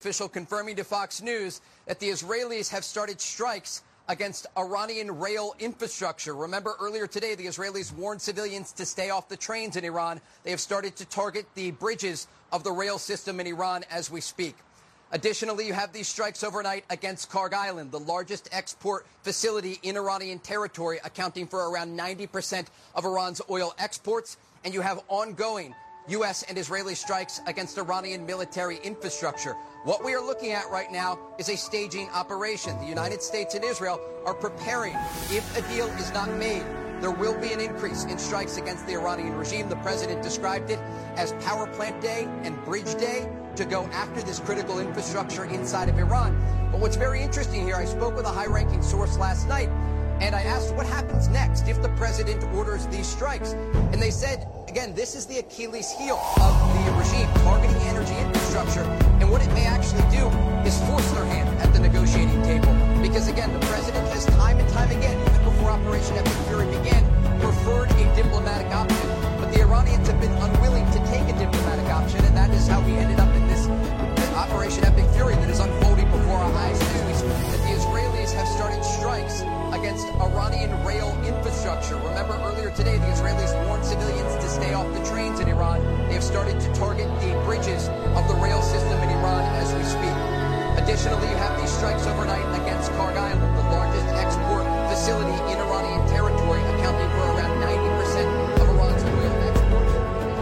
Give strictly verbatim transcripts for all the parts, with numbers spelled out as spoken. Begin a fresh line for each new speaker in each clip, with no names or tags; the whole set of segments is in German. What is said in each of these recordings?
Official confirming to Fox News that the Israelis have started strikes against Iranian rail infrastructure. Remember, earlier today, the Israelis warned civilians to stay off the trains in Iran. They have started to target the bridges of the rail system in Iran as we speak. Additionally, you have these strikes overnight against Karg Island, the largest export facility in Iranian territory, accounting for around ninety percent of Iran's oil exports. And you have ongoing U S and Israeli strikes against Iranian military infrastructure. What we are looking at right now is a staging operation. The United States and Israel are preparing. If a deal is not made, there will be an increase in strikes against the Iranian regime. The president described it as power plant day and bridge day to go after this critical infrastructure inside of Iran. But what's very interesting here, I spoke with a high-ranking source last night, and I asked what happens next if the president orders these strikes. And they said, again, this is the Achilles heel of the regime, targeting energy infrastructure. And what it may actually do is force their hand at the negotiating table. Because, again, the president has time and time again, even before Operation Epic Fury began, preferred a diplomatic option. But the Iranians have been unwilling to take a diplomatic option, and that is how we ended up in this Operation Epic Fury that is unfolding before our eyes. News that the Israelis have started strikes against Iranian rail infrastructure. Remember, earlier today, the Israelis warned civilians to stay off the trains in Iran. They have started to target the bridges of the rail system in Iran as we speak. Additionally, you have these strikes overnight against Karg Island, the largest export facility in Iranian territory, accounting for around ninety percent of Iran's oil exports.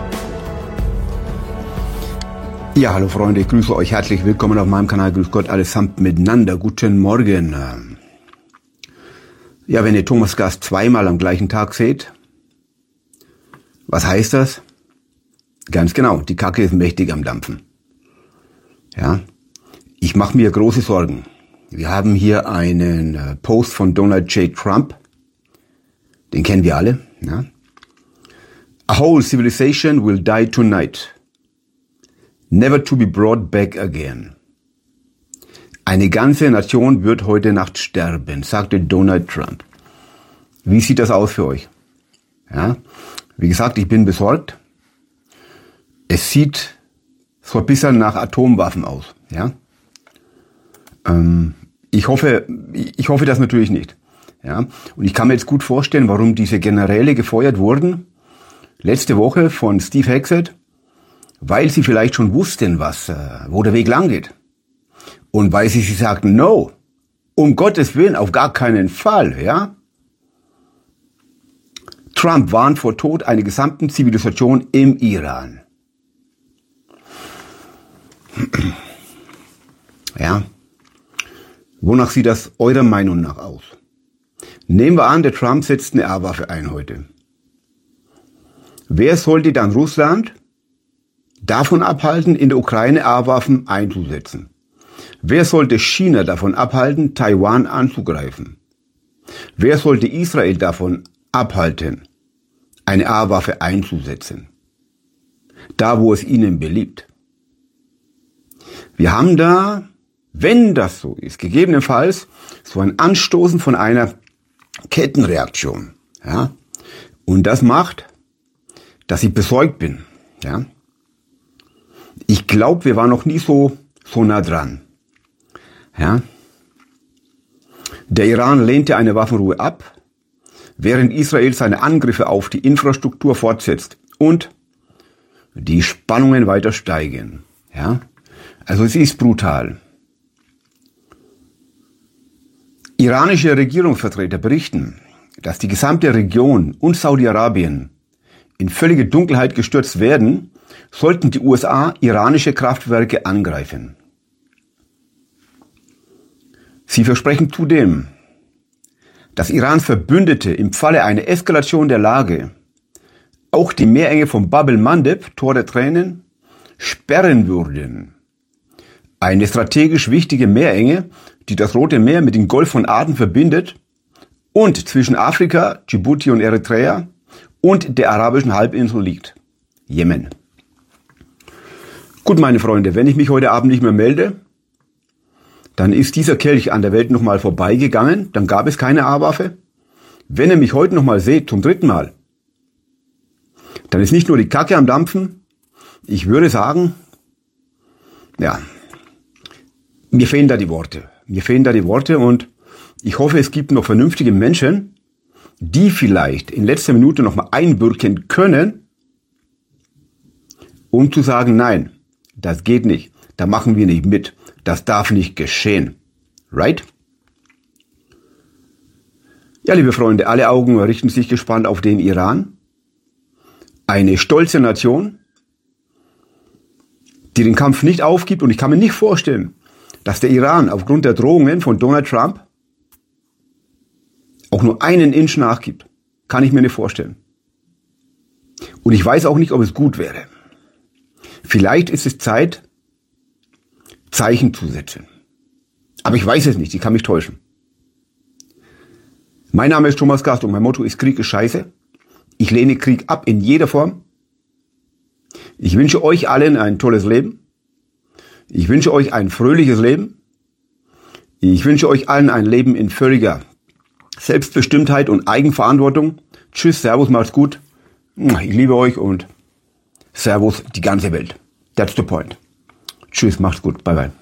Ja, hallo Freunde, ich grüße euch herzlich willkommen auf meinem Kanal. Grüß Gott allesamt miteinander. Guten Morgen. Ja, wenn ihr Thomas Gast zweimal am gleichen Tag seht, was heißt das? Ganz genau, die Kacke ist mächtig am Dampfen. Ja, ich mache mir große Sorgen. Wir haben hier einen Post von Donald J. Trump, den kennen wir alle. Ja? A whole civilization will die tonight, never to be brought back again. Eine ganze Nation wird heute Nacht sterben, sagte Donald Trump. Wie sieht das aus für euch? Ja, wie gesagt, ich bin besorgt. Es sieht so ein bisschen nach Atomwaffen aus. Ja, ähm, ich hoffe, ich hoffe das natürlich nicht. Ja, und ich kann mir jetzt gut vorstellen, warum diese Generäle gefeuert wurden letzte Woche von Steve Hexet, weil sie vielleicht schon wussten, was, äh, wo der Weg lang geht. Und weil sie sich sagten, no, um Gottes Willen, auf gar keinen Fall, ja. Trump warnt vor Tod einer gesamten Zivilisation im Iran. Ja. Wonach sieht das eurer Meinung nach aus? Nehmen wir an, der Trump setzt eine A-Waffe ein heute. Wer sollte dann Russland davon abhalten, in der Ukraine A-Waffen einzusetzen? Wer sollte China davon abhalten, Taiwan anzugreifen? Wer sollte Israel davon abhalten, eine A-Waffe einzusetzen? Da, wo es ihnen beliebt. Wir haben da, wenn das so ist, gegebenenfalls so ein Anstoßen von einer Kettenreaktion. Ja? Und das macht, dass ich besorgt bin. Ja? Ich glaube, wir waren noch nie so, so nah dran. Ja. Der Iran lehnte eine Waffenruhe ab, während Israel seine Angriffe auf die Infrastruktur fortsetzt und die Spannungen weiter steigen. Ja. Also es ist brutal. Iranische Regierungsvertreter berichten, dass die gesamte Region und Saudi-Arabien in völlige Dunkelheit gestürzt werden, sollten die U S A iranische Kraftwerke angreifen. Sie versprechen zudem, dass Irans Verbündete im Falle einer Eskalation der Lage auch die Meerenge von Bab el-Mandeb, Tor der Tränen, sperren würden. Eine strategisch wichtige Meerenge, die das Rote Meer mit dem Golf von Aden verbindet und zwischen Afrika, Djibouti und Eritrea und der arabischen Halbinsel liegt, Jemen. Gut, meine Freunde, wenn ich mich heute Abend nicht mehr melde, dann ist dieser Kelch an der Welt nochmal vorbeigegangen, dann gab es keine A-Waffe. Wenn ihr mich heute nochmal seht, zum dritten Mal, dann ist nicht nur die Kacke am Dampfen, ich würde sagen, ja, Mir fehlen da die Worte. Mir fehlen da die Worte und ich hoffe, es gibt noch vernünftige Menschen, die vielleicht in letzter Minute noch mal einbürgen können, um zu sagen, nein, das geht nicht, da machen wir nicht mit, das darf nicht geschehen. Right? Ja, liebe Freunde, alle Augen richten sich gespannt auf den Iran. Eine stolze Nation, die den Kampf nicht aufgibt, und ich kann mir nicht vorstellen, dass der Iran aufgrund der Drohungen von Donald Trump auch nur einen Inch nachgibt. Kann ich mir nicht vorstellen. Und ich weiß auch nicht, ob es gut wäre. Vielleicht ist es Zeit, Zeichen zu setzen. Aber ich weiß es nicht, ich kann mich täuschen. Mein Name ist Thomas Gast und mein Motto ist: Krieg ist scheiße. Ich lehne Krieg ab in jeder Form. Ich wünsche euch allen ein tolles Leben. Ich wünsche euch ein fröhliches Leben. Ich wünsche euch allen ein Leben in völliger Selbstbestimmtheit und Eigenverantwortung. Tschüss, Servus, macht's gut. Ich liebe euch und Servus die ganze Welt. That's the point. Tschüss, macht's gut. Bye bye.